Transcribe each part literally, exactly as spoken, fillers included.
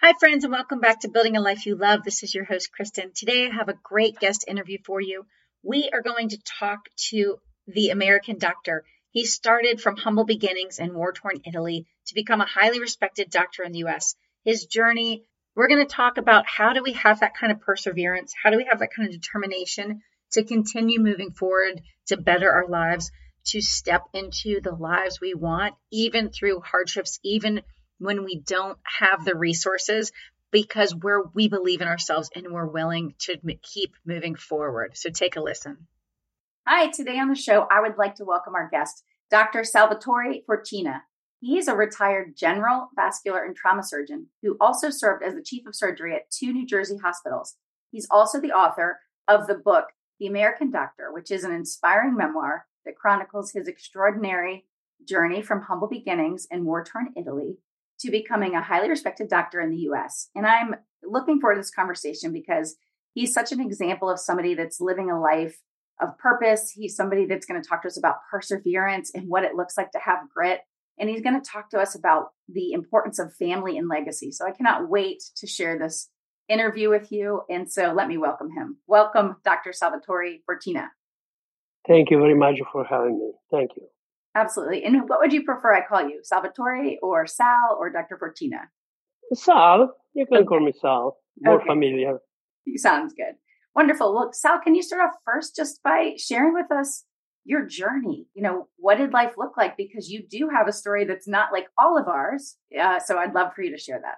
Hi, friends, and welcome back to Building a Life You Love. This is your host, Kristen. Today, I have a great guest interview for you. We are going to talk to the American doctor. He started from humble beginnings in war-torn Italy to become a highly respected doctor in the U S. His journey, we're going to talk about how do we have that kind of perseverance? How do we have that kind of determination to continue moving forward, to better our lives, to step into the lives we want, even through hardships, even when we don't have the resources, because we're we believe in ourselves and we're willing to m- keep moving forward. So take a listen. Hi, today on the show, I would like to welcome our guest, Doctor Salvatore Fortina. He is a retired general vascular and trauma surgeon who also served as the chief of surgery at two New Jersey hospitals. He's also the author of the book, The American Doctor, which is an inspiring memoir that chronicles his extraordinary journey from humble beginnings in war-torn Italy to becoming a highly respected doctor in the U S. And I'm looking forward to this conversation because he's such an example of somebody that's living a life of purpose. He's somebody that's going to talk to us about perseverance and what it looks like to have grit. And he's going to talk to us about the importance of family and legacy. So I cannot wait to share this interview with you. And so let me welcome him. Welcome, Doctor Salvatore Fortina. Thank you very much for having me. Thank you. Absolutely. And what would you prefer I call you? Salvatore or Sal or Doctor Fortina? Sal, you can Okay. call me Sal. More Okay. familiar. Sounds good. Wonderful. Well, Sal, can you start off first just by sharing with us your journey? You know, what did life look like? Because you do have a story that's not like all of ours. Uh, so I'd love for you to share that.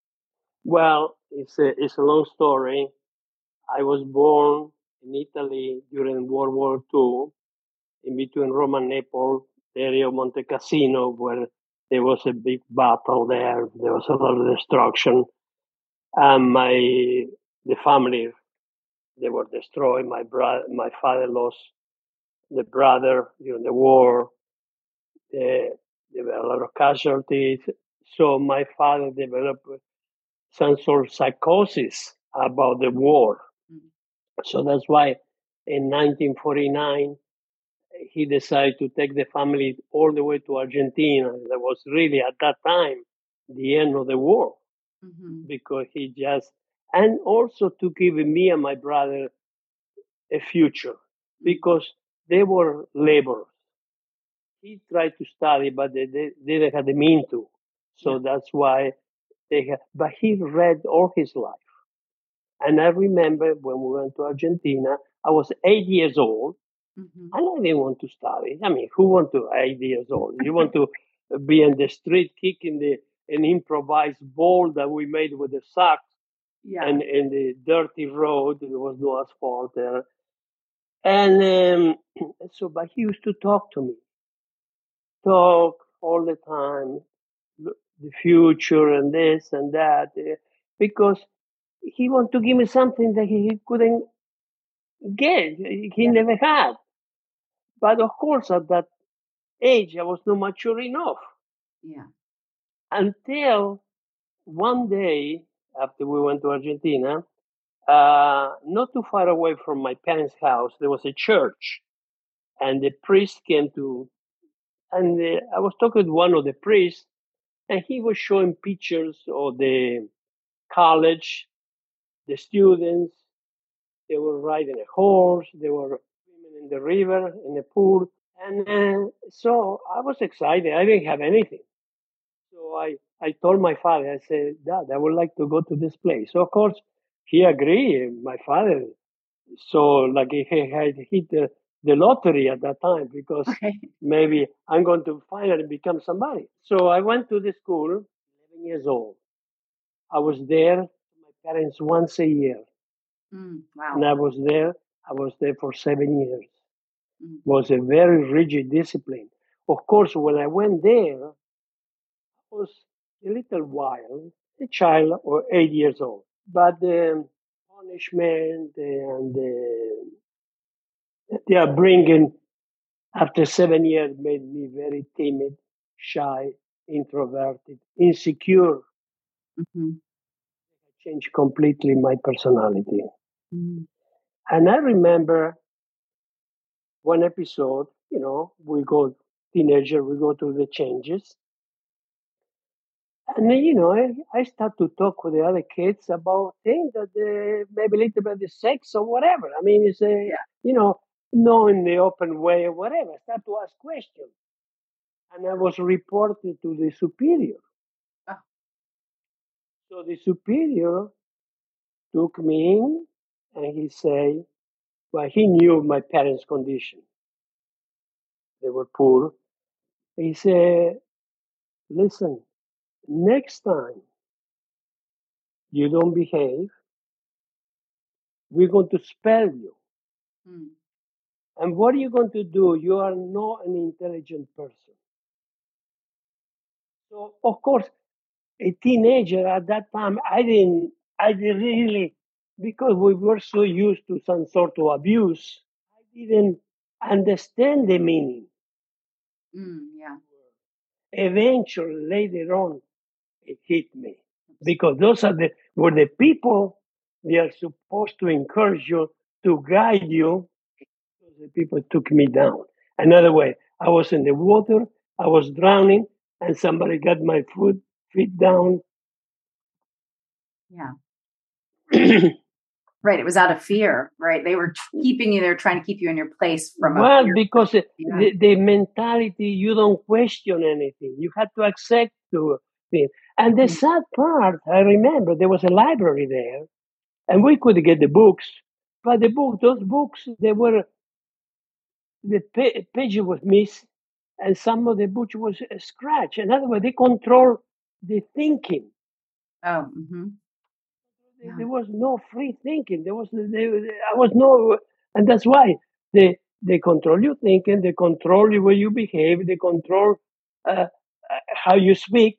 Well, it's a, it's a long story. I was born in Italy during World War Two, in between Rome and Naples, the area of Monte Cassino, where there was a big battle there. There was a lot of destruction. And my the family, they were destroyed. My brother, my father lost the brother during the war. Uh, there were a lot of casualties. So my father developed some sort of psychosis about the war. Mm-hmm. So that's why in nineteen forty-nine, he decided to take the family all the way to Argentina. That was really at that time the end of the war, Mm-hmm. because he just, and also to give me and my brother a future, because they were laborers. He tried to study, but they, they didn't have the mean to. So Yeah. that's why they had, but he read all his life. And I remember when we went to Argentina, I was eight years old, Mm-hmm. and I didn't want to study. I mean, who want to eight years old? You want to be in the street kicking the an improvised ball that we made with the socks, Yeah. and in the dirty road. There was no asphalt there. And um, so, but he used to talk to me, talk all the time, the future and this and that, uh, because he wanted to give me something that he couldn't get, he Yeah. never had. But of course, at that age, I was not mature enough. Yeah. Until one day, after we went to Argentina, uh, not too far away from my parents' house, there was a church, and the priest came to, and uh, I was talking to one of the priests, and he was showing pictures of the college, the students. They were riding a horse, they were swimming in the river, in the pool. And uh, so I was excited. I didn't have anything. So I, I told my father, I said, Dad, I would like to go to this place. So of course, he agreed. My father, so like he had hit the, the lottery at that time, because Okay. maybe I'm going to finally become somebody. So I went to the school, eleven years old. I was there, my parents once a year. Mm, wow. And I was there, I was there for seven years. Mm. It was a very rigid discipline. Of course, when I went there, I was a little wild, a child or eight years old. But the punishment and the, they are bringing, after seven years, made me very timid, shy, introverted, insecure. Mm-hmm. Changed completely my personality. Mm. And I remember one episode, you know, we go, teenager, we go through the changes. And then, you know, I, I start to talk with the other kids about things that uh, maybe a little bit of sex or whatever. I mean, it's a, Yeah. you know, not in the open way or whatever. I start to ask questions. And I was reported to the superior. Oh. So the superior took me in and he said, well, he knew my parents' condition. They were poor. He said, listen, next time you don't behave, we're going to expel you. Hmm. And what are you going to do? You are not an intelligent person. So, of course, a teenager at that time, I didn't, I didn't really, because we were so used to some sort of abuse, I didn't understand the meaning. Mm, yeah. Eventually, later on, it hit me because those are the were the people they are supposed to encourage you, to guide you. The people took me down. Another way, I was in the water, I was drowning, and somebody got my foot feet down. Yeah. Right. It was out of fear, right? They were keeping you there, trying to keep you in your place from Well, a fear. because Yeah. the, the mentality, you don't question anything. You have to accept the thing. And the Mm. sad part, I remember there was a library there, and we could get the books, but the book, those books, they were, the pa- page was missed, and some of the books was a scratch. In other words, they control the thinking. Oh, mm-hmm. There Yeah. there was no free thinking. There was, there, I was no, and that's why they they control your thinking, they control the way you behave, they control uh, uh, how you speak.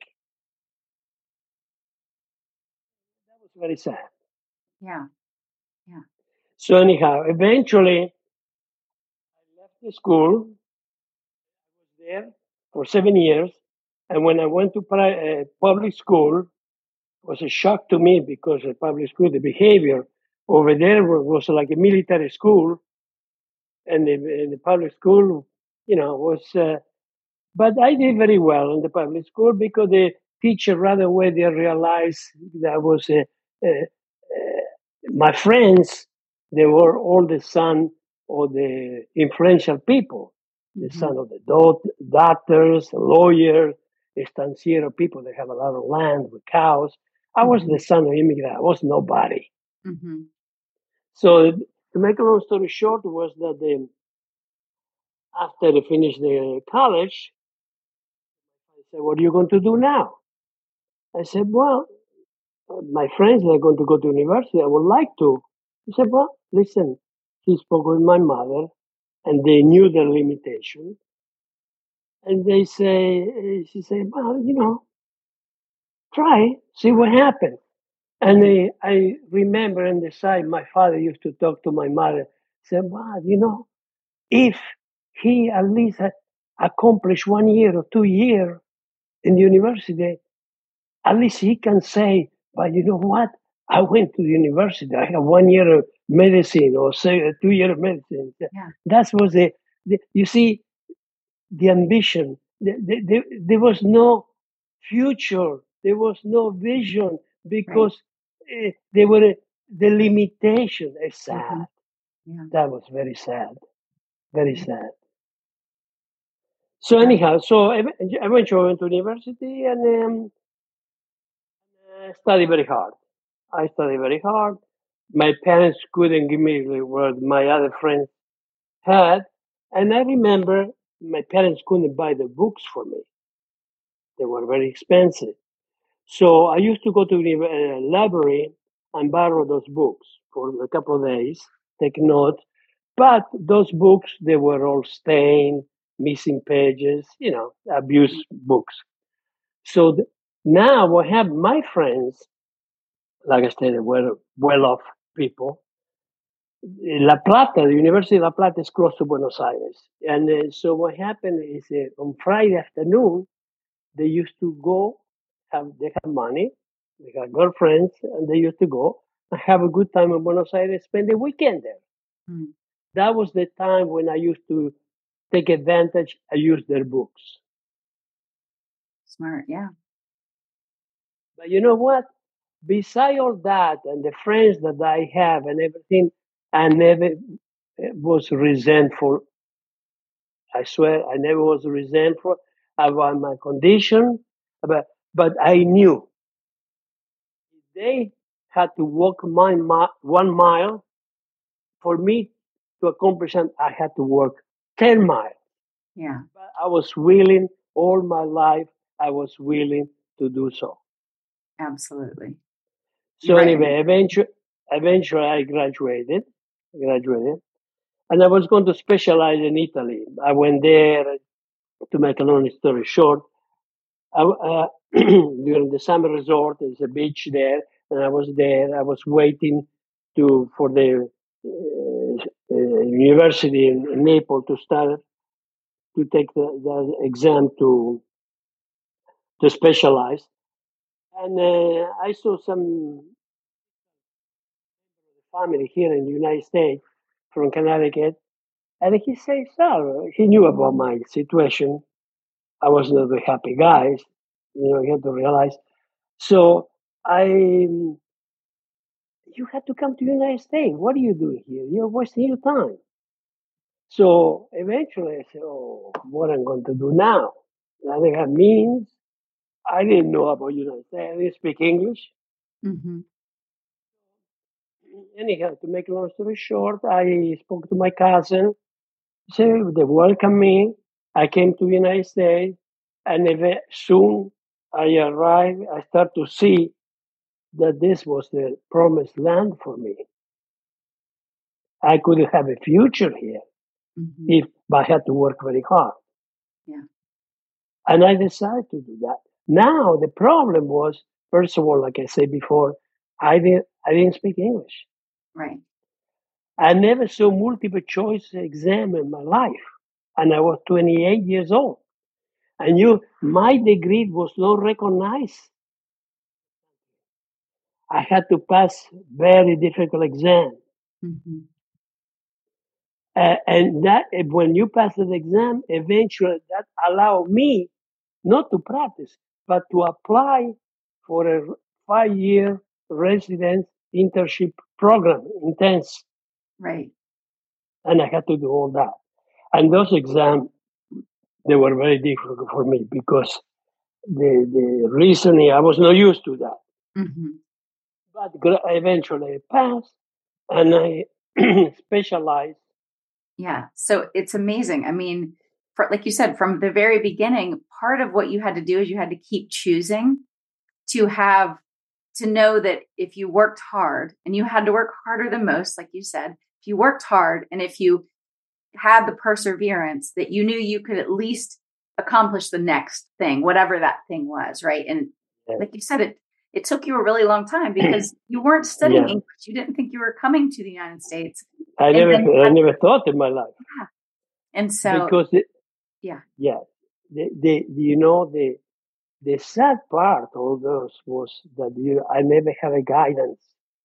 That was very sad. Yeah. Yeah. So anyhow, eventually I left the school. I was there for seven years, and when I went to pri- uh, public school, it was a shock to me because the public school, the behavior over there was, was like a military school, and the, and the public school, you know, was. Uh, but I did very well in the public school because the teacher right away they realized that was uh, uh, uh, my friends. They were all the son of the influential people, the Mm-hmm. son of the do- doctors, lawyers, estanciero people that have a lot of land with cows. I was Mm-hmm. the son of immigrant. I was nobody. Mm-hmm. So to make a long story short, was that the, after they finished the college, I said, "What are you going to do now?" I said, "Well, uh, my friends are going to go to university. I would like to." He said, "Well, listen." He spoke with my mother, and they knew the limitation. And they say, she said, "Well, you know, try, see what happens." And they, I remember on the side, my father used to talk to my mother. Said, "Well, you know, if he at least had accomplished one year or two years in the university, at least he can say, but you know what? I went to the university. I have one year of medicine or say uh, two year of medicine." Yeah. That was the, the you see, the ambition. The, the, the, there was no future. There was no vision because uh, there were uh, the limitation. It's sad. Mm-hmm. Yeah. That was very sad. Very Yeah. sad. So Yeah. anyhow, so ev- eventually I went to university and um, uh, studied very hard. I studied very hard. My parents couldn't give me the- what my other friends had. And I remember my parents couldn't buy the books for me. They were very expensive. So I used to go to the uh, library and borrow those books for a couple of days, take notes. But those books, they were all stained, missing pages, you know, abuse books. So th- now I have my friends, like I said, were well-off people. La Plata, the University of La Plata is close to Buenos Aires. And uh, so what happened is uh, on Friday afternoon, they used to go, have, they have money, they have girlfriends, and they used to go and have a good time in Buenos Aires, spend the weekend there. Mm. That was the time when I used to take advantage. I used their books. Smart. Yeah. But you know what? Beside all that and the friends that I have and everything, I never was resentful. I swear, I never was resentful about my condition. But, but I knew they had to walk my, mi- one mile for me to accomplish it. I had to work ten miles. Yeah, But I was willing all my life. I was willing to do so. absolutely. So Right. anyway, eventually, eventually I graduated, graduated, and I was going to specialize in Italy. I went there. To make a long story short, I, uh, during the summer resort, there's a beach there, and I was there. I was waiting to for the uh, uh, university in, in Naples to start to take the, the exam to to specialize. And uh, I saw some family here in the United States from Connecticut, and he says, "So he knew about my situation. I was not a happy guy, you know. You have to realize." So I, you had to come to the United States. What are you doing here? You're wasting your time. So eventually I said, "Oh, what am I going to do now?" I didn't have means. I didn't know about United States. I didn't speak English. Mm-hmm. Anyhow, to make a long story short, I spoke to my cousin. So they welcomed me. I came to the United States, and eve- soon I arrived. I start to see that this was the promised land for me. I could have a future here Mm-hmm. if I had to work very hard. Yeah. And I decided to do that. Now the problem was, first of all, like I said before, I didn't I didn't speak English. Right. I never saw multiple choice exam in my life, and I was twenty-eight years old. And you, my degree was not recognized. I had to pass very difficult exam. Mm-hmm. Uh, and that when you pass the exam, eventually that allowed me not to practice, but to apply for a five-year residence internship program, intense. Right. And I had to do all that. And those exams, they were very difficult for me because the, the reasoning, I was not used to that. Mm-hmm. But gra- eventually I passed, and I specialized. Yeah. So it's amazing. I mean, for, like you said, from the very beginning, part of what you had to do is you had to keep choosing to have to know that if you worked hard, and you had to work harder than most, like you said, if you worked hard and if you had the perseverance, that you knew you could at least accomplish the next thing, whatever that thing was. Right. And Yeah. like you said, it, it took you a really long time because you weren't studying Yeah. English. You didn't think you were coming to the United States. I And never, then- I never thought in my life. Yeah. And so, Because it, yeah. yeah, the, the, the you know the the sad part of those was that you, I never had a guidance.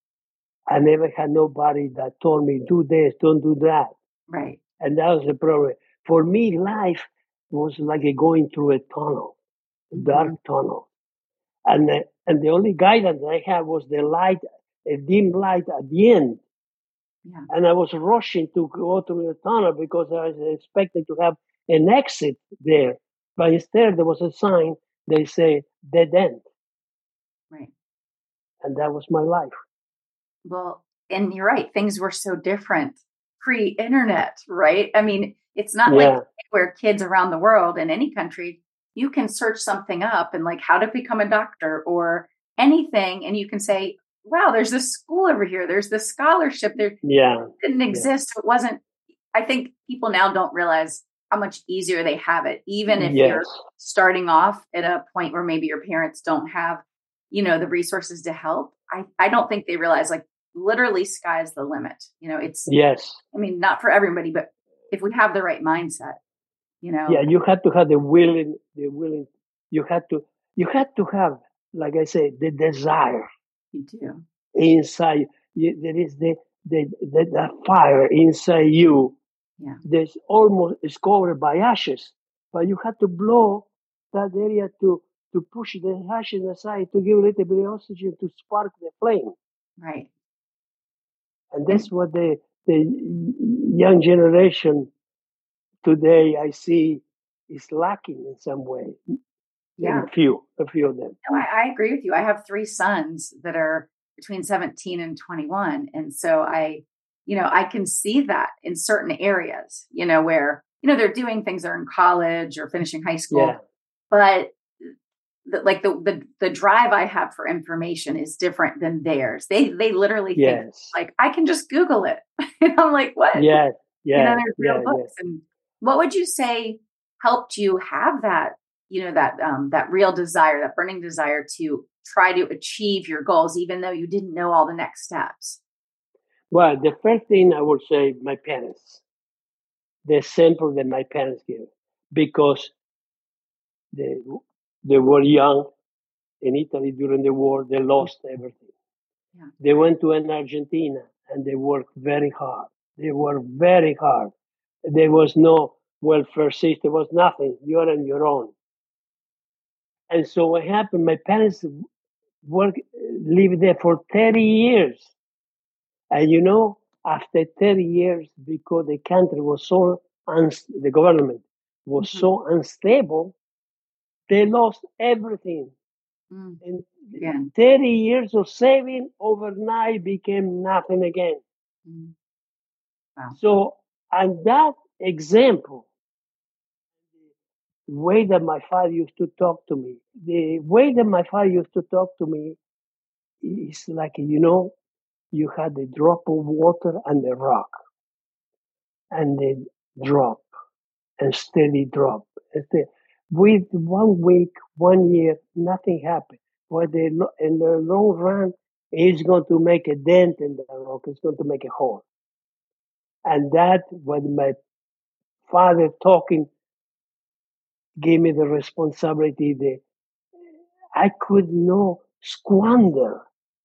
I never had nobody that told me do this, don't do that, Right. and that was the problem. For me, life was like a going through a tunnel, a Mhm. dark tunnel, and the, and the only guidance I had was the light, a dim light at the end. Yeah. And I was rushing to go through the tunnel because I was expecting to have an exit there. But instead, there was a sign, they say, dead end. Right. And that was my life. Well, and you're right. Things were so different pre-internet, right? I mean, it's not Yeah. like where kids around the world in any country, you can search something up and like how to become a doctor or anything. And you can say, wow, there's this school over here. There's this scholarship. There Yeah. it didn't exist. It wasn't, I think people now don't realize how much easier they have it. Even if Yes. you're starting off at a point where maybe your parents don't have, you know, the resources to help. I, I don't think they realize like literally sky's the limit. You know, it's, Yes. I mean, not for everybody, but if we have the right mindset, you know. Yeah, you had to have the willing, the willing, you had to, you had to have, like I say, the desire You do. inside. You, there is the, the, the, the fire inside you. Yeah. There's almost, it's covered by ashes, but you had to blow that area to, to push the ashes aside to give a little bit of oxygen to spark the flame. Right. And that's what the the young generation today I see is lacking in some way. Yeah. A few, a few of them. No, I, I agree with you. I have three sons that are between seventeen and twenty-one. And so I, you know, I can see that in certain areas, you know, where, you know, they're doing things, they're in college or finishing high school, Yeah. but the, like the, the, the drive I have for information is different than theirs. They, they literally think Yes. like, I can just Google it. And I'm like, what? Yeah. You Yeah. know, there's real Yeah. books. And what would you say helped you have that, you know, that, um, that real desire, that burning desire to try to achieve your goals, even though you didn't know all the next steps? Well, the first thing I would say, my parents, the example that my parents gave, because they, they were young in Italy during the war, they lost everything. Yeah. They went to an Argentina and they worked very hard. They worked very hard. There was no welfare system, there was nothing. You're on your own. And so what happened, my parents worked, lived there for thirty years. And you know, after thirty years, because the country was so, unst- the government was Mhm. so unstable, they lost everything. Mm. And Again. thirty years of saving overnight became nothing again. Mm. Wow. So, and that example, the way that my father used to talk to me, the way that my father used to talk to me is like, you know, you had a drop of water and a rock, and then drop, and steady drop. And steady. With one week, one year, nothing happened. But the, lo- in the long run, it's going to make a dent in the rock. It's going to make a hole. And that, when my father talking, gave me the responsibility that I could not squander.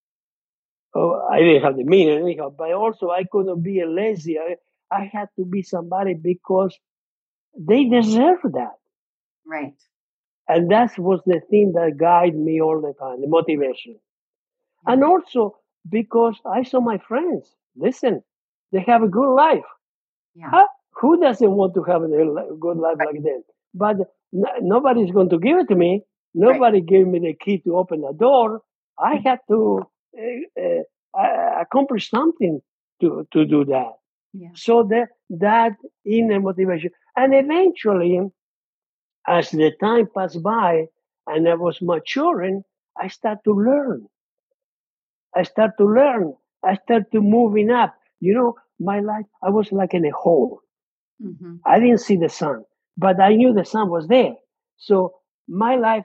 Oh, I didn't have the meaning anyhow, but also I couldn't be a lazy. I, I had to be somebody because they deserve that. Right. And that was the thing that guided me all the time, the motivation. And also because I saw my friends, listen, they have a good life. Yeah. Huh? Who doesn't want to have a li- good life like that? But n- nobody's going to give it to me. Nobody gave me the key to open the door. I had to uh, uh, uh, accomplish something to, to do that. Yeah. So that, that inner motivation. And eventually, as the time passed by and I was maturing, I started to learn. I started to learn. I started to moving up. You know, my life, I was like in a hole. Mm-hmm. I didn't see the sun, but I knew the sun was there. So my life,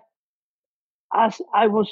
as I was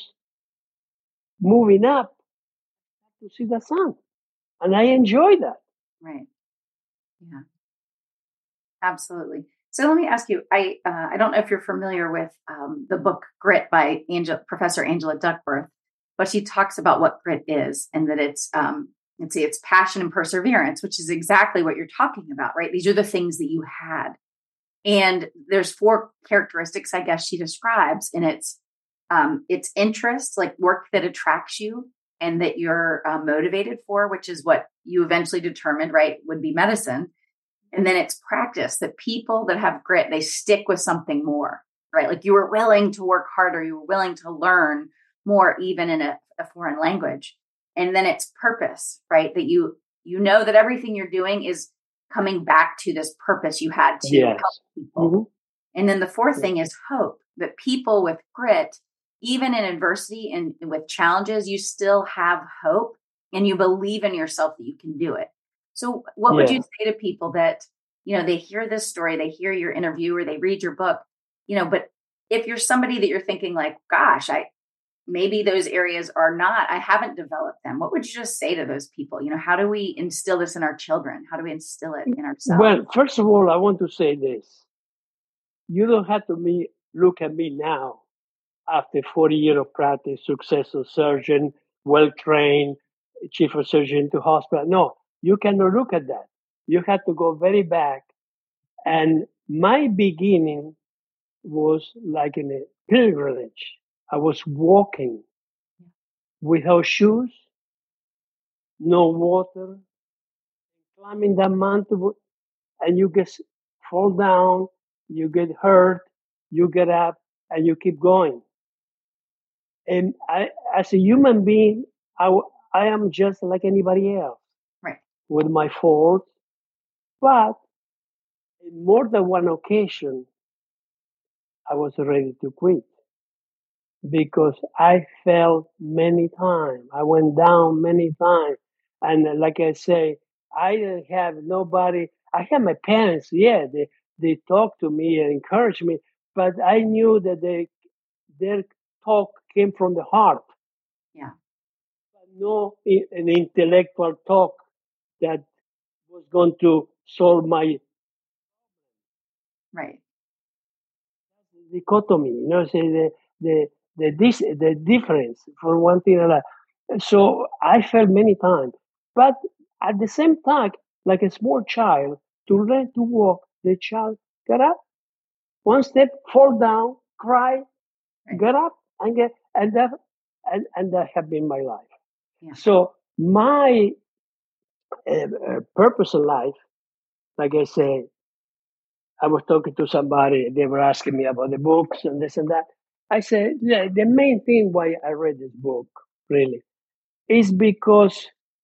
moving up, to see the sun, and I enjoyed that. Right. Yeah. Absolutely. So let me ask you, I uh, I don't know if you're familiar with um, the book Grit by Angel, Professor Angela Duckworth, but she talks about what grit is and that it's, um, let's see, it's passion and perseverance, which is exactly what you're talking about, right? These are the things that you had. And there's four characteristics, I guess she describes, and it's, um, it's interest, like work that attracts you and that you're uh, motivated for, which is what you eventually determined, right, would be medicine. And then it's practice, that people that have grit, they stick with something more, right? Like you were willing to work harder. You were willing to learn more, even in a, a foreign language. And then it's purpose, right? That you, you know that everything you're doing is coming back to this purpose you had to Yes. help people. Mm-hmm. And then the fourth yeah. thing is hope, that people with grit, even in adversity and with challenges, you still have hope and you believe in yourself that you can do it. So what yeah. would you say to people that, you know, they hear this story, they hear your interview or they read your book, you know, but if you're somebody that you're thinking like, gosh, I, maybe those areas are not, I haven't developed them. What would you just say to those people? You know, how do we instill this in our children? How do we instill it in ourselves? Well, first of all, I want to say this. You don't have to me, look at me now after forty years of practice, successful surgeon, well-trained, chief of surgeon to hospital. No, you cannot look at that. You have to go very back. And my beginning was like in a pilgrimage. I was walking without shoes, no water, climbing that mountain, and you get fall down, you get hurt, you get up, and you keep going. And I, as a human being, I, w- I am just like anybody else Right. with my faults. But in more than one occasion, I was ready to quit because I fell many times. I went down many times. And uh, like I say, I didn't have nobody. I had my parents, yeah, they, they talked to me and encouraged me, but I knew that they, their talk came from the heart, Yeah. no i- an intellectual talk that was going to solve my Right. dichotomy, you know, say the the the this the difference for one thing or another. So I felt many times, but at the same time, like a small child, to learn to walk, the child get up, one step, fall down, cry, Right. get up, and get, and that, and and that have been my life. Yeah. So my uh, uh, purpose in life, like I say, I was talking to somebody, they were asking me about the books and this and that. I said, yeah, the main thing why I read this book, really, is because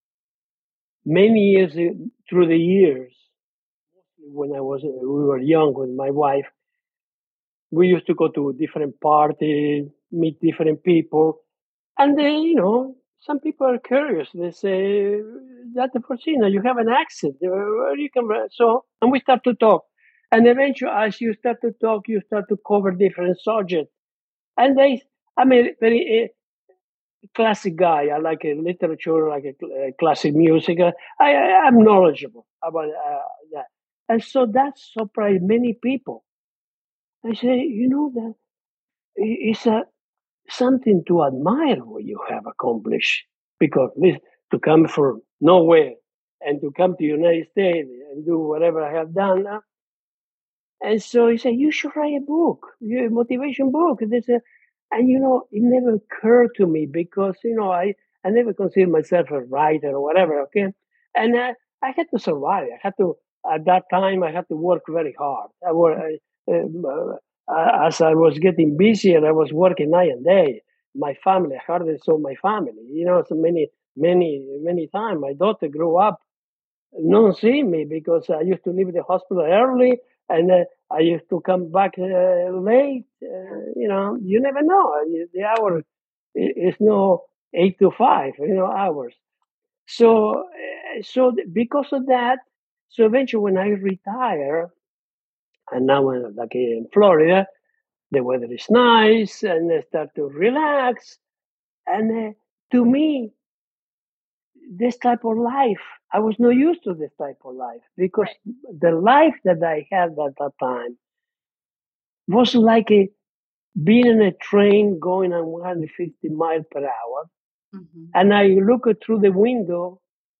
many years uh, through the years, when I was, uh, we were young with my wife, we used to go to different parties, meet different people, and they, you know, some people are curious. They say, Doctor Porcina, you have an accent. Uh, Where you come from? So, and we start to talk. And eventually, as you start to talk, you start to cover different subjects. And they, I mean, very uh, classic guy. I like uh, literature, I like uh, classic music. Uh, I, I, I'm knowledgeable about uh, that. And so that surprised many people. I say, you know, that i- it's a, something to admire what you have accomplished. Because this, to come from nowhere and to come to the United States and do whatever I have done. uh, And so he said, you should write a book, a motivation book. There's a, and you know, it never occurred to me because, you know, I, I never considered myself a writer or whatever, okay? And I, I had to survive. I had to, at that time, I had to work very hard. I work, I, um, uh, as I was getting busier, I was working night and day. My family, I hardly saw my family, you know, so many, many, many times. My daughter grew up not see me because I used to leave the hospital early and uh, I used to come back uh, late. Uh, you know, you never know. The hour i- is no eight to five, you know, hours. So, uh, so th- because of that, so eventually when I retire, and now I'm like in Florida, the weather is nice and I start to relax. And uh, to me, this type of life. I was not used to this type of life because Right. the life that I had at that time was like a being in a train going at one hundred fifty miles per hour. Mm-hmm. And I look through the window,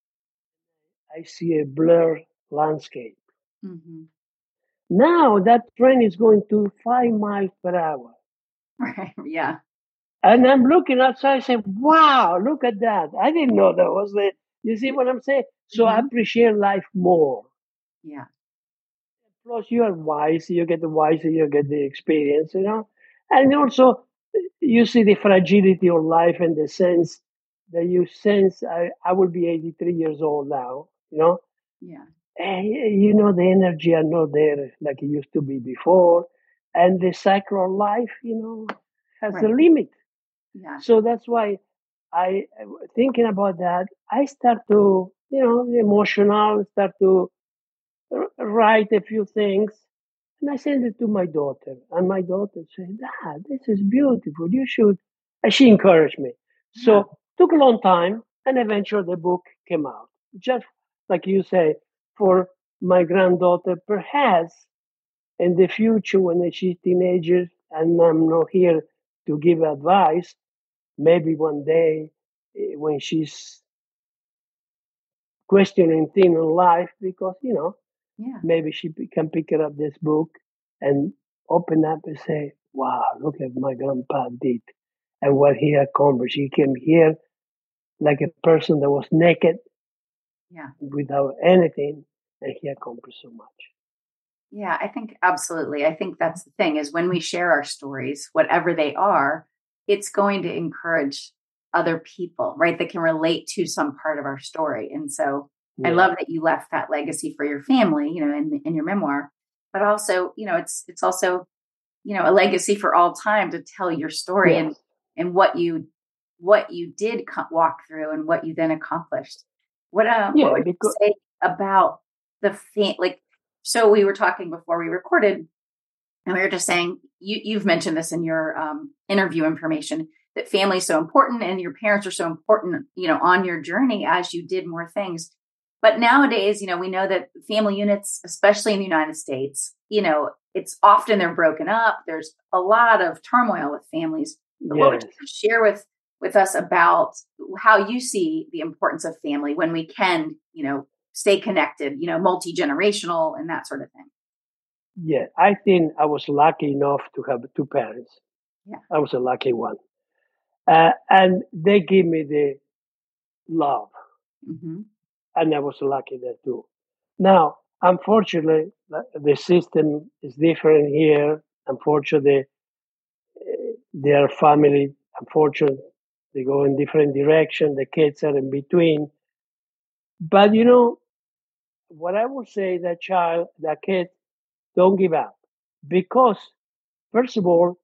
I see a blurred landscape. Mm-hmm. Now that train is going to five miles per hour. Right. Yeah. And I'm looking outside, I say, wow, look at that. I didn't know that was the, you see what I'm saying? So I Mm-hmm. appreciate life more. Yeah. Plus, you are wise. You get the wiser. You get the experience. You know, and also you see the fragility of life in the sense that you sense. I, I will be eighty-three years old now. You know, Yeah. and you know the energy are not there like it used to be before, and the cycle of life, you know, has a Right. limit. Yeah. So that's why I thinking about that. I start to, you know, emotional. Start to r- write a few things. And I sent it to my daughter. And my daughter said, Dad, this is beautiful. You should. And she encouraged me. Yeah. So took a long time. And eventually the book came out. Just like you say, for my granddaughter, perhaps in the future when she's teenager and I'm not here to give advice, maybe one day eh, when she's questioning things in life, because, you know, Yeah. maybe she p- can pick it up this book and open up and say, wow, look at my grandpa did and what he accomplished. He came here like a person that was naked Yeah. without anything, and he accomplished so much. Yeah, I think absolutely. I think that's the thing is when we share our stories, whatever they are, it's going to encourage other people, right? That can relate to some part of our story. And so I Yeah. love that you left that legacy for your family, you know, in, in your memoir, but also, you know, it's, it's also, you know, a legacy for all time to tell your story Yes. and, and what you, what you did co- walk through and what you then accomplished. What, uh, Yeah, what would because you say about the, fa- like, so we were talking before we recorded, and we were just saying, you, you've mentioned this in your um, interview information, that family is so important and your parents are so important, you know, on your journey as you did more things. But nowadays, you know, we know that family units, especially in the United States, you know, it's often they're broken up. There's a lot of turmoil with families. But what would yes. you share with, with us about how you see the importance of family when we can, you know, stay connected, you know, multi-generational and that sort of thing? Yeah, I think I was lucky enough to have two parents. Yeah. I was a lucky one. Uh, and they give me the love, Mm-hmm. and I was lucky there too. Now, unfortunately, the the system is different here. Unfortunately, uh, their family, unfortunately, they go in different direction. The kids are in between. But you know, what I would say that child, that kid, don't give up. Because, first of all,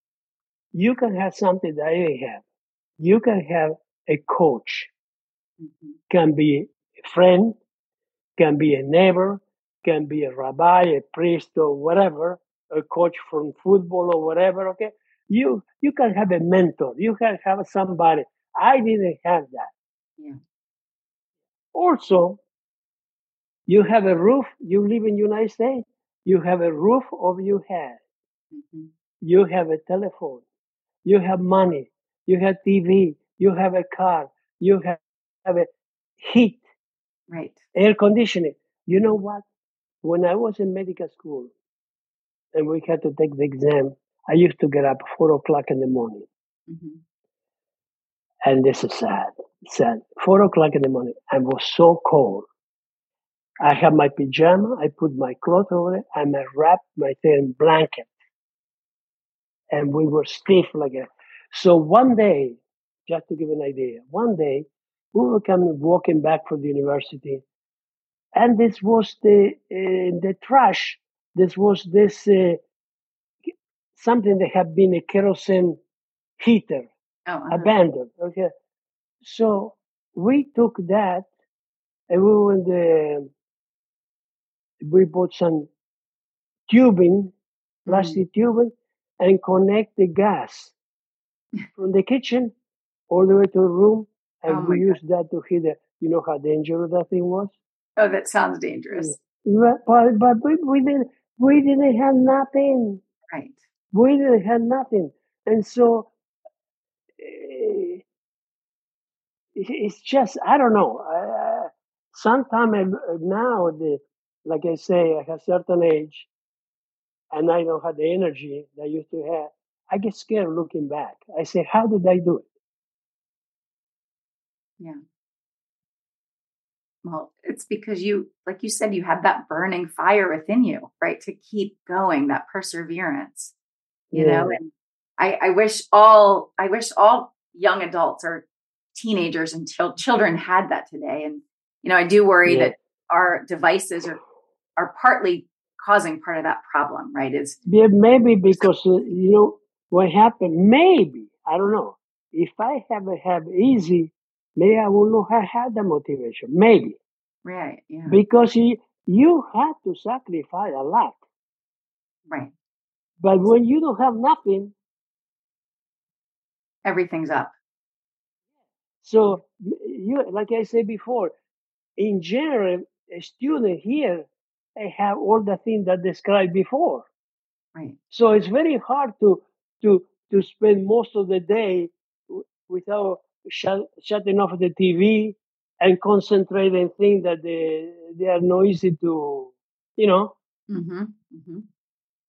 you can have something that I didn't have. You can have a coach, Mm-hmm. can be a friend, can be a neighbor, can be a rabbi, a priest, or whatever, a coach from football or whatever. Okay, you you can have a mentor. You can have somebody. I didn't have that. Yeah. Also, you have a roof. You live in United States. You have a roof over your head. Mm-hmm. You have a telephone. You have money. You have T V. You have a car. You have, have a heat, Right. air conditioning. You know what? When I was in medical school and we had to take the exam, I used to get up four o'clock in the morning. Mm-hmm. And this is sad, sad. Four o'clock in the morning. I was so cold. I had my pajama. I put my clothes over it and I wrapped my thing in blanket. And we were stiff like a. So one day, just to give an idea, one day we were coming walking back from the university, and this was the uh, the trash. This was this uh, something that had been a kerosene heater Oh, uh-huh. abandoned. Okay, so we took that and we went. The, we bought some tubing, plastic tubing, and connect the gas from the kitchen all the way to the room, Oh and my we God. used that to hit it. You know how dangerous that thing was? Oh, that sounds dangerous. Yeah. But, but we, we didn't we didn't have nothing. Right. We didn't have nothing. And so eh, it's just I don't know. Uh, Sometimes now the like I say, I have certain age and I don't have the energy that I used to have. I get scared looking back. I say, how did I do it? Yeah. Well, it's because you, like you said, you had that burning fire within you, right? To keep going, that perseverance, you Yeah. know, and I, I wish all, I wish all young adults or teenagers and chil- children had that today. And, you know, I do worry Yeah. that our devices are, are partly causing part of that problem, right? Is Yeah, maybe because uh, you know what happened. Maybe I don't know. If I have have easy, maybe I will not have had the motivation. Maybe right. Yeah. because you you have to sacrifice a lot. Right. But when you don't have nothing, Everything's up. so you like I said before, in general, a student here they have all the things that described before. Right. So it's very hard to to to spend most of the day w- without shut, shutting off the T V and concentrate and think that they they are noisy to, you know. Mm-hmm. Mm-hmm.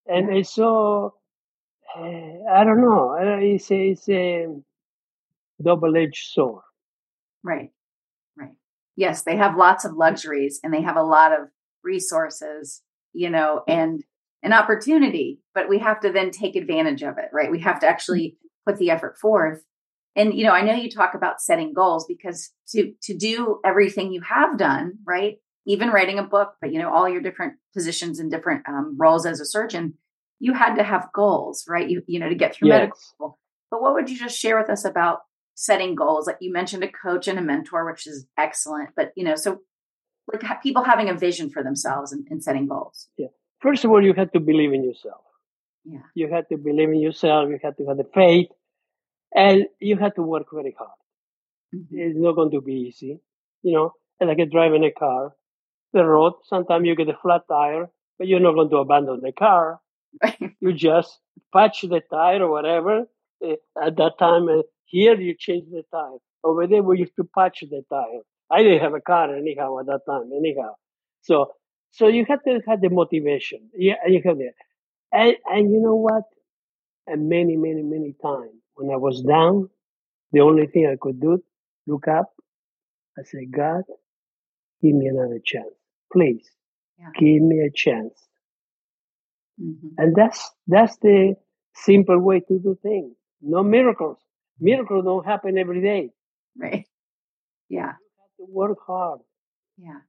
And Yeah. it's so, uh, I don't know, uh, it's a, it's a double-edged sword. Right. Right. Yes, they have lots of luxuries and they have a lot of resources, you know, and an opportunity, but we have to then take advantage of it, right? We have to actually put the effort forth. And, you know, I know you talk about setting goals because to, to do everything you have done, right? Even writing a book, but, you know, all your different positions and different um, roles as a surgeon, you had to have goals, right? You, you know, to get through medical Yes. school. But what would you just share with us about setting goals? Like you mentioned a coach and a mentor, which is excellent, but, you know, so like ha- people having a vision for themselves and, and setting goals. Yeah. First of all, you have to believe in yourself. Yeah. You have to believe in yourself. You have to have the faith, and you have to work very hard. Mm-hmm. It's not going to be easy. You know, it's like driving a car. The road, sometimes you get a flat tire, but you're not going to abandon the car. You just patch the tire or whatever. Uh, at that time, uh, here you change the tire. Over there, we used to patch the tire. I didn't have a car anyhow at that time, anyhow. So, so you have to have the motivation. Yeah, you have it. And, and you know what? And many, many, many times when I was down, the only thing I could do, look up. I said, God, give me another chance. Please, Yeah. give me a chance. Mm-hmm. And that's that's the simple way to do things. No miracles. Miracles don't happen every day. Right. Yeah. You have to work hard. Yeah.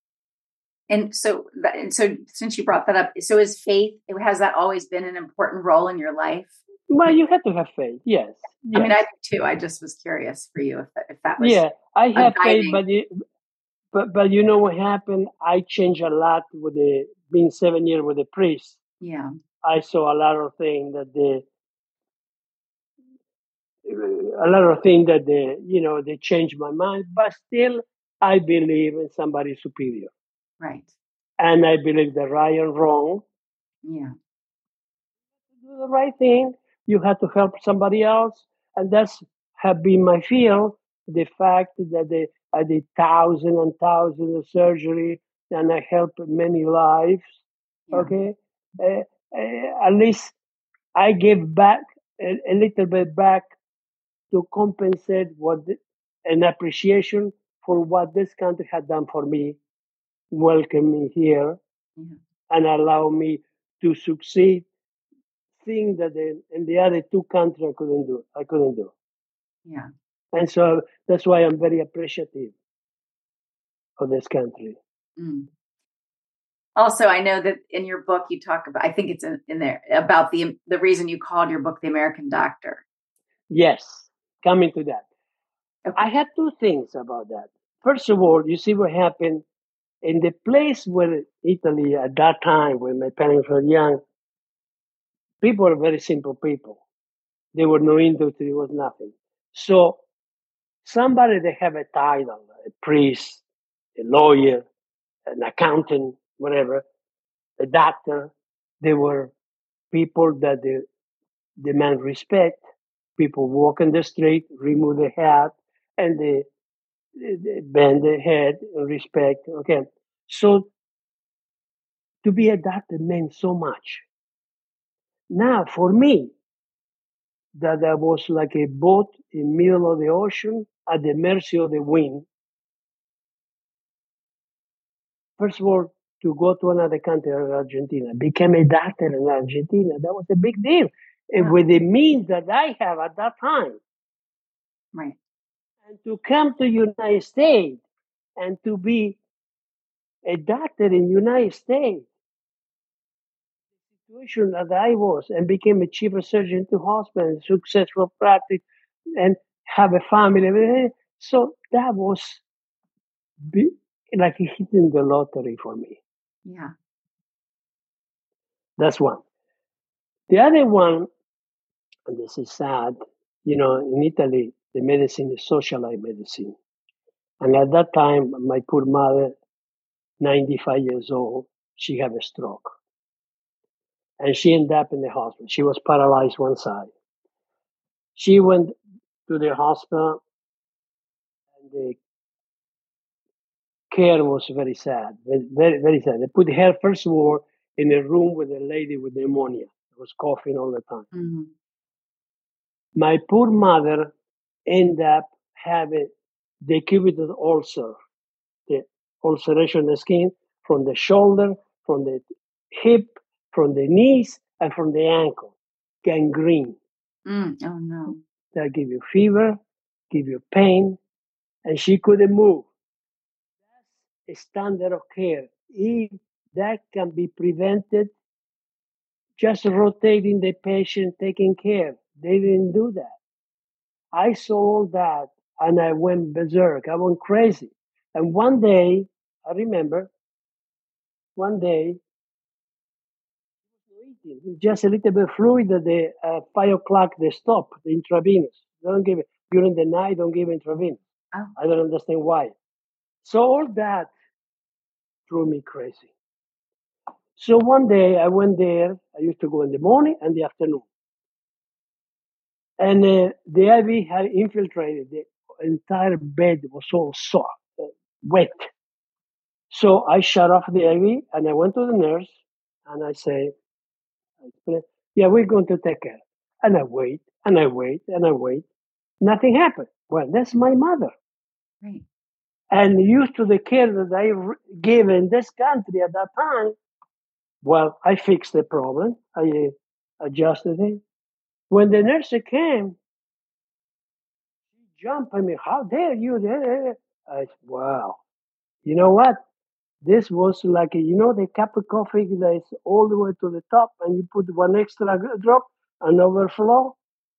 And so, that, and so since you brought that up, so is faith, has that always been an important role in your life? Well, you have to have faith. Yes. yes. I mean, I do too. I just was curious for you if that, if that was. Yeah, I have faith, guiding. but it, but but you know what happened? I changed a lot with the being seven years with the priest. Yeah. I saw a lot of things that the a lot of things that they, you know, they changed my mind, but still I believe in somebody superior. Right. And I believe the right and wrong. Yeah. To do the right thing, you have to help somebody else. And that's have been my field. The fact that they, I did thousands and thousands of surgery and I helped many lives. Yeah. Okay. Uh, uh, at least I gave back a, a little bit back to compensate what the, an appreciation for what this country had done for me, welcome me here, Yeah. and allow me to succeed. Thing that the, in the other two countries I couldn't do. I couldn't do. Yeah. And so that's why I'm very appreciative of this country. Mm. Also, I know that in your book you talk about, I think it's in, in there, about the the reason you called your book The American Doctor. Yes, coming to that. Okay. I had two things about that. First of all, you see what happened in the place where Italy at that time, when my parents were young, people were very simple people. There was no industry, there was nothing. So somebody that have a title, a priest, a lawyer, an accountant, whatever, a doctor, they were people that they demand respect. People walk in the street, remove the hat, and they, they bend their head and respect. Okay. So to be a doctor meant so much. Now, for me, that I was like a boat in the middle of the ocean at the mercy of the wind. First of all, to go to another country, Argentina, became a doctor in Argentina. That was a big deal. Yeah. With the means that I have at that time. Right. And to come to United States and to be a doctor in United States, the situation that I was, and became a chief of surgeon to hospital, successful practice, and have a family. So that was be, like hitting the lottery for me. Yeah. That's one. The other one, and this is sad, you know, in Italy, the medicine is socialized medicine. And at that time, my poor mother, ninety-five years old, she had a stroke. And she ended up in the hospital. She was paralyzed one side. She went to the hospital, and the care was very sad, very, very sad. They put her, first of all, in a room with a lady with pneumonia. I was coughing all the time. Mm-hmm. My poor mother ended up having the decubitus ulcer, the ulceration of the skin from the shoulder, from the hip, from the knees, and from the ankle. Gangrene. Mm. Oh, no. That give you fever, give you pain, and she couldn't move. That's a standard of care. If that can be prevented, just rotating the patient, taking care. They didn't do that. I saw all that and I went berserk. I went crazy. And one day, I remember, one day, just a little bit of fluid at the uh, five o'clock, they stop the intravenous. They don't give it during the night, don't give intravenous. Oh. I don't understand why. So all that drove me crazy. So one day I went there. I used to go in the morning and the afternoon. And uh, the I V had infiltrated. The entire bed was all soft, uh, wet. So I shut off the I V and I went to the nurse and I say, yeah, we're going to take care. And I wait and I wait and I wait. Nothing happened. Well, that's my mother. Right. And used to the care that I re- gave in this country at that time, well, I fixed the problem. I uh, adjusted it. When the nurse came, she jumped on me. How dare you? I said, wow. You know what? This was like, a, you know, the cup of coffee that is all the way to the top and you put one extra drop and overflow.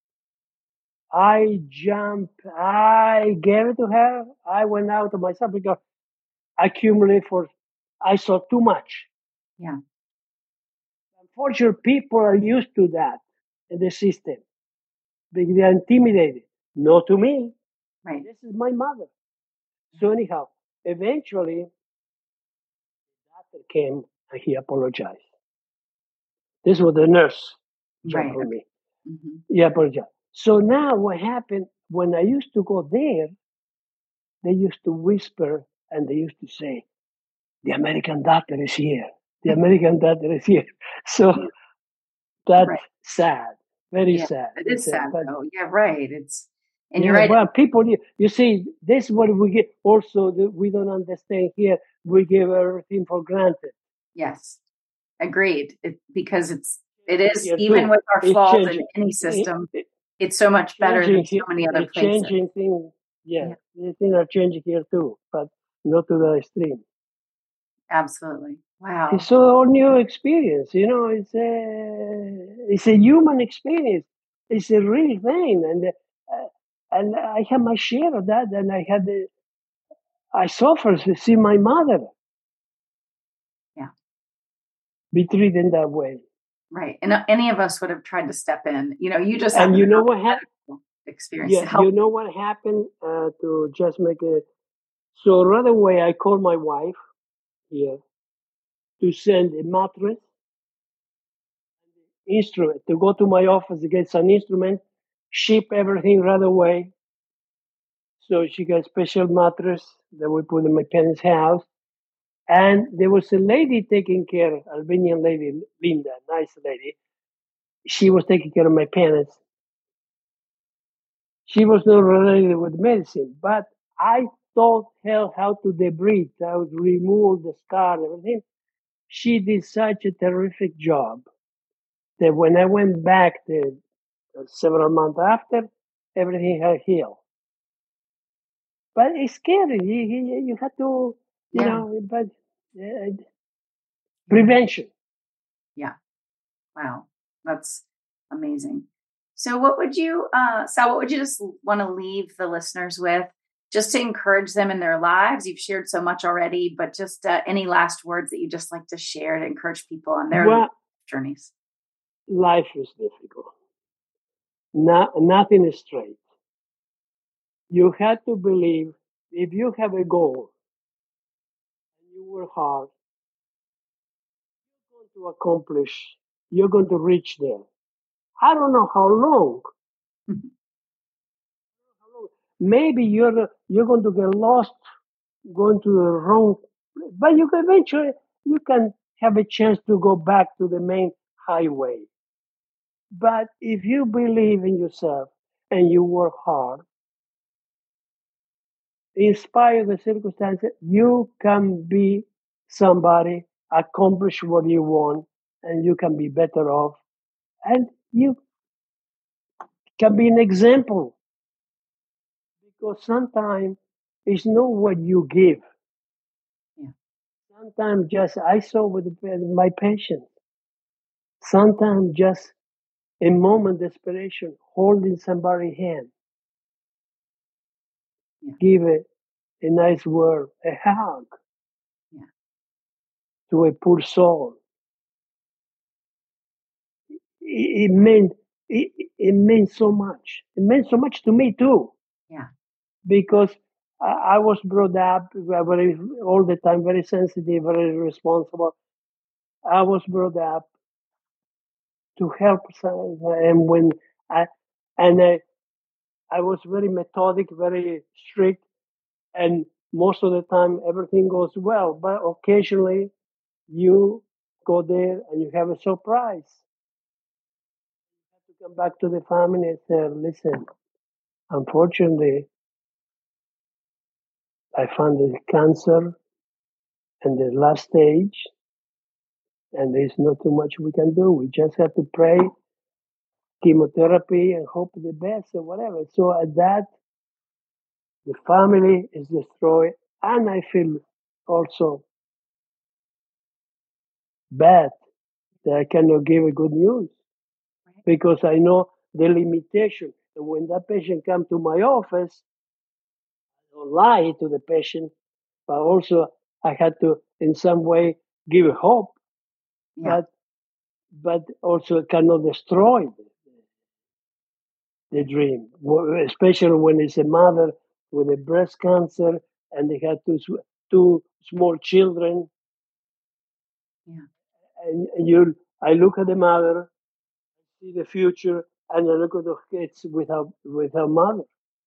I jumped. I gave it to her. I went out of myself because I accumulated for, I saw too much. Yeah. Unfortunately, people are used to that in the system because they're intimidated. Not to me. Right. This is my mother. So anyhow, eventually, the doctor came and he apologized. This was the nurse jumped Right. on me. Mm-hmm. He apologized. So now what happened, when I used to go there, they used to whisper and they used to say, the American doctor is here. The American doctor is here. So Yeah. that's Right. sad. Very Yeah. sad. It is It's, uh, sad, but, though. Yeah, right. It's, and yeah, you're right. well, people, you, you see, this is what we get. Also, that we don't understand here. We give everything for granted. Yes. Agreed. It, because it's, it is, Here even too. with our It's flaws in changing. any It, system, it, it's so much better than changing so here. many other It's places. changing things. Yeah, Yeah. these things are changing here too, but not to the extreme. Absolutely. Wow. It's a whole new experience. You know, it's a it's a human experience. It's a real thing, and uh, and I had my share of that. And I had the I suffered to see my mother Yeah. be treated that way. Right. And uh, any of us would have tried to step in. You know, you just have And an you know what happened? experience to Yeah, help. you know what happened? Uh, to just make a so right away, I called my wife here to send a mattress, instrument, to go to my office to get some instrument, ship everything right away. So she got a special mattress that we put in my parents' house. And there was a lady taking care, Albanian lady, Linda, nice lady. She was taking care of my parents. She was not related with medicine, but I taught her how to debride, how to remove the scar and everything. She did such a terrific job that when I went back the, uh, several months after, everything had healed. But it's scary. You, you, you have to, you Yeah. know, but uh, prevention. Yeah. Wow. That's amazing. So what would you, uh, Sal, what would you just want to leave the listeners with just to encourage them in their lives? You've shared so much already, but just uh, any last words that you just like to share to encourage people on their Well, journeys? life is difficult. No, nothing is straight. You have to believe if you have a goal and you work hard, you're going to accomplish, you're going to reach there. I don't know how long. Mhm. How long. Maybe you're you're going to get lost, going to the wrong, but you can eventually you can have a chance to go back to the main highway. But if you believe in yourself and you work hard, in spite of the circumstances, you can be somebody, accomplish what you want, and you can be better off. And you can be an example. Because sometimes it's not what you give. Yeah. Sometimes just, I saw with my patients, sometimes just a moment of desperation, holding somebody's hand, Yeah. give it a nice word, a hug Yeah. to a poor soul. It, it meant it, it meant so much. It meant so much to me too. Yeah. Because I, I was brought up very all the time, very sensitive, very responsible. I was brought up to help some, and when I and I, I was very methodic, very strict, and most of the time everything goes well. But occasionally, you go there and you have a surprise. You have to come back to the family and say, "Listen, unfortunately, I found the cancer in the last stage, and there's not too much we can do. We just have to pray, chemotherapy, and hope the best, or whatever." So at that, the family is destroyed, and I feel also bad that I cannot give a good news Right. because I know the limitation. And when that patient comes to my office, I don't lie to the patient, but also I had to, in some way, give hope, Yeah. but but also cannot destroy the, the dream, especially when it's a mother with a breast cancer and they had two two small children. Yeah. And you, I look at the mother, see the future, and I look at the kids with her with her mother.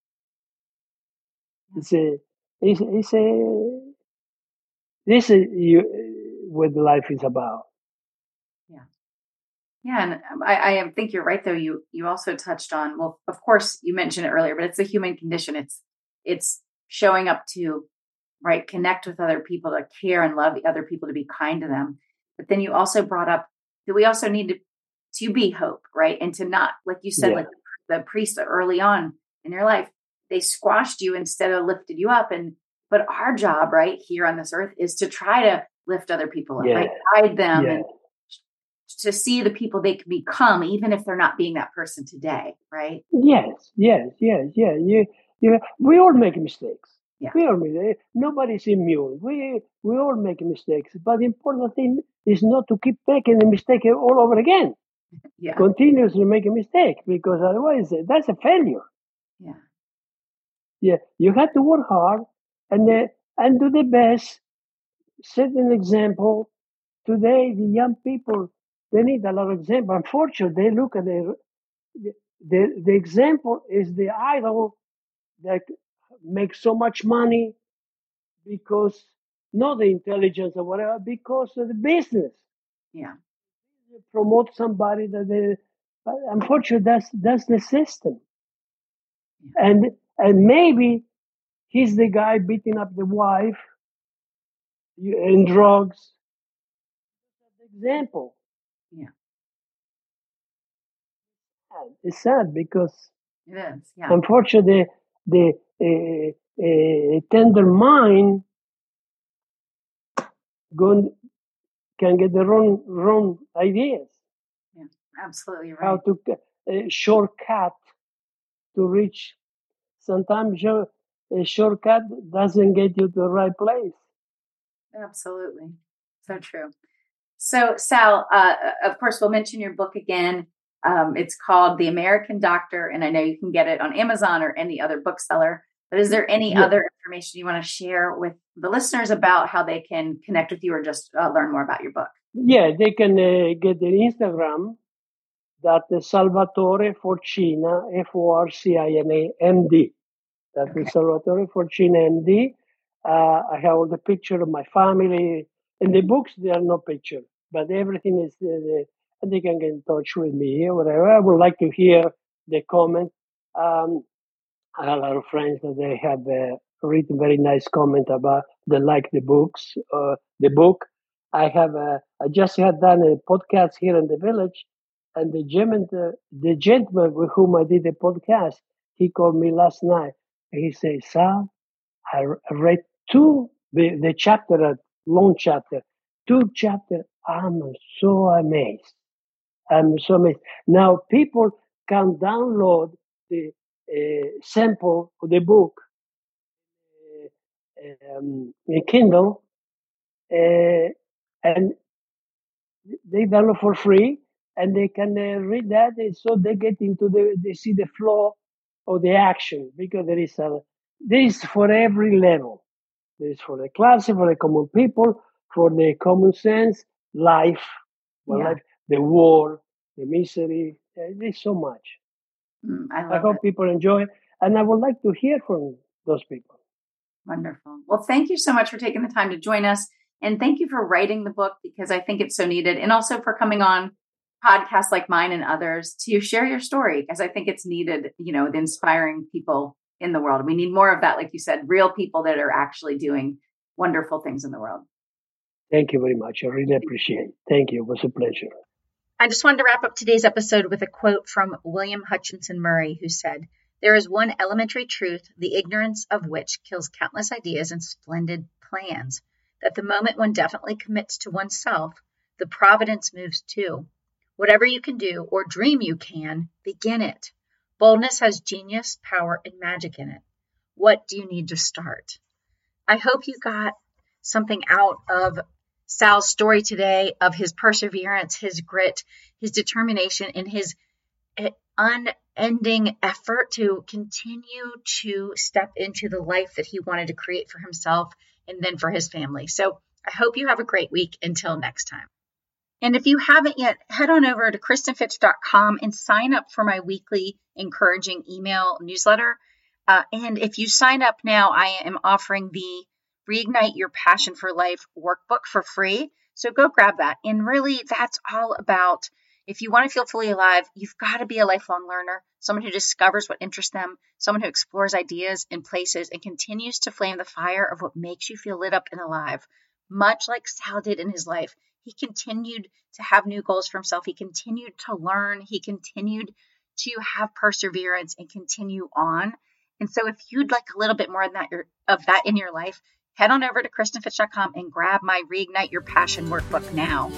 It's a, it's, it's a, this is you, what life is about. Yeah. Yeah, and um, I, I think you're right. Though you you also touched on, well, of course you mentioned it earlier, but it's the human condition. It's it's showing up to, right, connect with other people, to care and love the other people, to be kind to them. But then you also brought up that we also need to to be hope, right, and to not, like you said, Yeah. like the priest early on in your life, they squashed you instead of lifted you up. And but our job, right, here on this earth is to try to lift other people up, Yeah. right, guide them Yeah. and to see the people they can become, even if they're not being that person today, right? Yes, yes, yes, yeah. You, you, we all make mistakes. Yeah. We all make, nobody's immune. We we all make mistakes. But the important thing is not to keep making the mistake all over again. Yeah. Continuously make a mistake, because otherwise uh, that's a failure. Yeah. Yeah, you have to work hard and uh, and do the best. Set an example. Today, the young people, they need a lot of example. Unfortunately, they look at the the, the, the example is the idol that makes so much money because not the intelligence or whatever, because of the business. Yeah. They promote somebody that they, but unfortunately, that's that's the system. Yeah. And and maybe he's the guy beating up the wife in drugs. Example. Yeah. It's sad because It is. Yeah. unfortunately the uh, uh, tender mind going, can get the wrong wrong ideas. Yeah. Absolutely right. How to uh, shortcut to reach. Sometimes your a shortcut doesn't get you to the right place. Absolutely. So true. So, Sal, uh, of course, we'll mention your book again. Um, it's called The American Doctor, and I know you can get it on Amazon or any other bookseller. But is there any Yeah. other information you want to share with the listeners about how they can connect with you or just uh, learn more about your book? Yeah, they can uh, get the Instagram, that is Salvatore Forcina, F O R C I N A M D. That Okay. is Salvatore Forcina, M D. Uh, I have all the picture of my family, In the books, there are no pictures, but everything is there. And they can get in touch with me or whatever. I would like to hear the comment. Um, I have a lot of friends that they have uh, written very nice comment about they like the books, uh, the book. I have a, I just had done a podcast here in the village, and the gentleman, uh, the gentleman with whom I did the podcast, he called me last night. And he said, "Sal, I read two the the chapter, a long chapter, two chapter. I'm so amazed. I'm so amazed. Now people can download the uh, sample of the book uh, um, in Kindle, uh, and they download for free, and they can uh, read that, and so they get into the, they see the flow of the action, because there is a, there is for every level. There is for the classic, for the common people, for the common sense, life, well, Yeah. life, the war, the misery. Uh, there's so much. Mm, I love I hope it. people enjoy it, and I would like to hear from those people. Wonderful. Well, thank you so much for taking the time to join us. And thank you for writing the book, because I think it's so needed. And also for coming on podcasts like mine and others to share your story, because I think it's needed, you know, with inspiring people in the world. We need more of that, like you said, real people that are actually doing wonderful things in the world. Thank you very much. I really appreciate it. Thank you. It was a pleasure. I just wanted to wrap up today's episode with a quote from William Hutchinson Murray, who said, "There is one elementary truth, the ignorance of which kills countless ideas and splendid plans, that the moment one definitely commits to oneself, the providence moves too. Whatever you can do or dream you can, begin it. Boldness has genius, power, and magic in it. What do you need to start?" I hope you got something out of Sal's story today, of his perseverance, his grit, his determination, and his unending effort to continue to step into the life that he wanted to create for himself and then for his family. So I hope you have a great week. Until next time. And if you haven't yet, head on over to kristen fitch dot com and sign up for my weekly encouraging email newsletter. Uh, and if you sign up now, I am offering the Reignite Your Passion for Life workbook for free. So go grab that. And really, that's all about, if you want to feel fully alive, you've got to be a lifelong learner, someone who discovers what interests them, someone who explores ideas and places and continues to flame the fire of what makes you feel lit up and alive. Much like Sal did in his life, he continued to have new goals for himself. He continued to learn. He continued to have perseverance and continue on. And so if you'd like a little bit more of that, of that in your life, head on over to kristen fitch dot com and grab my Reignite Your Passion workbook now.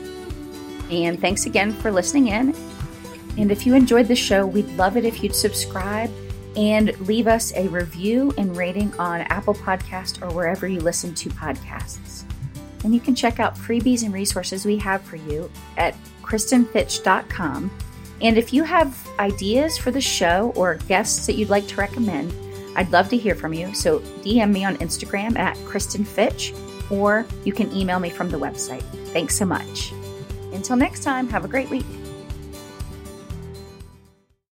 And thanks again for listening in. And if you enjoyed the show, we'd love it if you'd subscribe and leave us a review and rating on Apple Podcast or wherever you listen to podcasts. And you can check out freebies and resources we have for you at kristen fitch dot com. And if you have ideas for the show or guests that you'd like to recommend, I'd love to hear from you. So D M me on Instagram at Kristen Fitch, or you can email me from the website. Thanks so much. Until next time, have a great week.